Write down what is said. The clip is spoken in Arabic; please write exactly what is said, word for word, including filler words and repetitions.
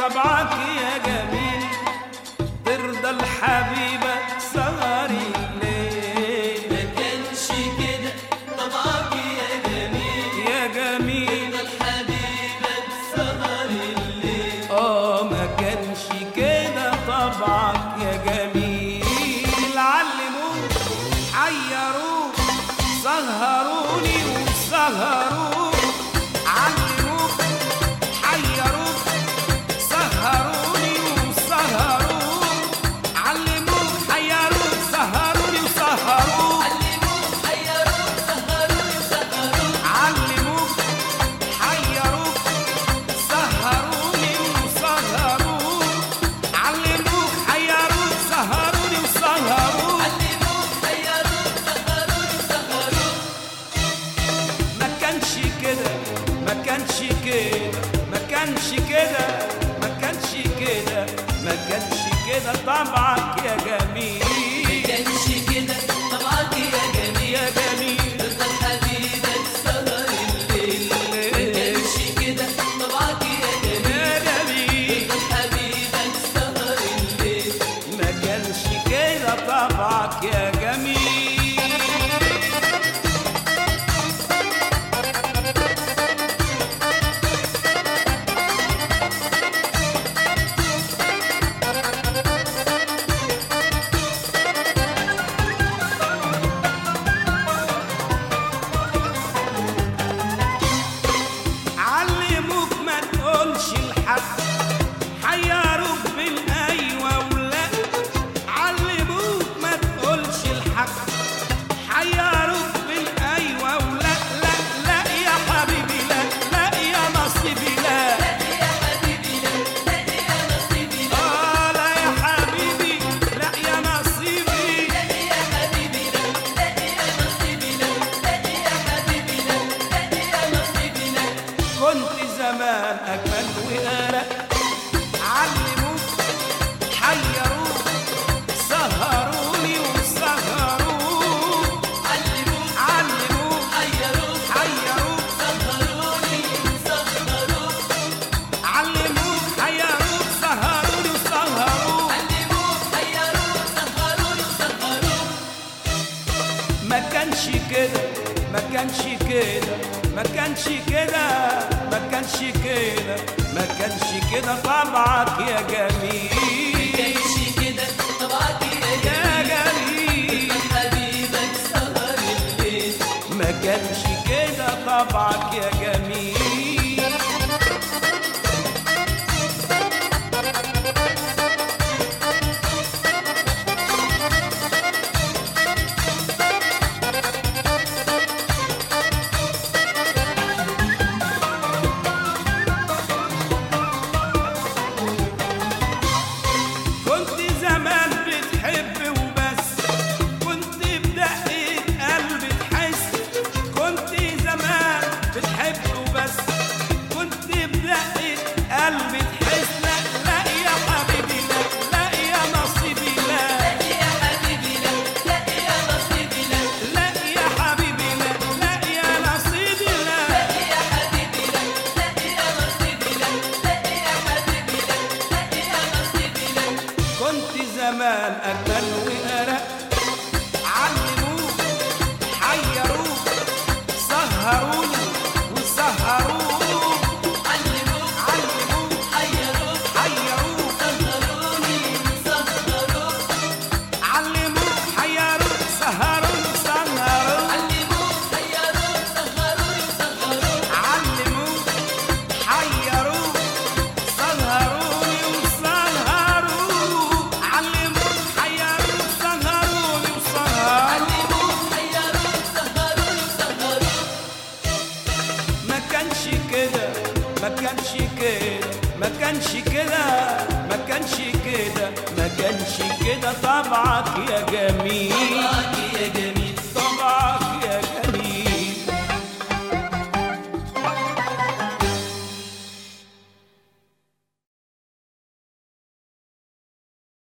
طبعك يا جميل، ترضى الحبيبة سهري الليل. ما كانش كده طبعك يا جميل، يا جميل ترضى الحبيبة سهري الليل. اه ما كانش كده طبعك يا جميل. علموك حيروك سهروني وسهروك، علموك حيروك سهروني وسهروك، علموك حيروك سهروني وسهروك، علموك حيروك سهروني وسهروك، علموك حيروك سهروني وسهروك، علموك حيروك سهروني وسهروك. علموك حيروك سهروني وسهروك. ما كانش كده ما كانش كده ما كانش كده ما كانش كده ما كانش كده طبعك يا ما جميل. كانش كده طبعك يا جميل، يا جميل ترضى الحبيبة سهر الليل. ما كانش كده طبعك يا جميل، يا جميل ترضى الحبيبة سهر الليل. ما كانش كده طبعك يا جميل. علموك ما تقولش لحد، حيروك بالايوه ولا، علموك ما تقولش لحد، حيروك بالايوه ولا، لا لا يا حبيبي لا لا يا نصيبي لا، يا حبيبي لا لا يا نصيبي لا، اه لا يا حبيبي لا يا نصيبي. يا حبيبي لا لا يا نصيبي لا، يا حبيبي لا لا يا نصيبي لا. كنت زمان أجمل وأرق، علموك حيروك سهروني وسهروك، علموك علموك حيروك حيروك سهروني سهروك، علموك حيروك سهروني وسهروك. علموك حيروك سهروني سهروك. ما كانش كده ما كانش كده ما كانش كده ما كانش كده ما كانش كده طبعك يا ما جميل. كانش كده طبعك يا يا جميل، جميل ترضى حبيبك سهر الليل. ما كانش كده طبعك يا جميل. كنت زمان بتحب وبس، كنت بدقة قلب تحس، كنت زمان بتحب وبس، كنت بدقة قلب تحس، لا لا يا حبيبي لا لا يا نصيبي لا، يا حبيبي لا لا يا نصيبي لا، لا يا حبيبي لا لا يا نصيبي لا. يا حبيبي لا لا يا نصيبي لا، يا حبيبي لا لا يا نصيبي لا. كنت زمان أجمل وأرق، علموك حيروك سهروني وسهروك، علموك علموك حيروك حيروك سهروني سهروك، علموك حيروك سهروني وسهروك، علموك حيروك سهروني سهروك، علموك حيروك سهروني وسهروك، علموك حيروك سهروني وسهروك. علموك حيروك سهروني سهروك. ما كانش كده ما كانش كده ما كانش كده ما كانش كده ما كانش كده طبعك يا جميل. طبعك يا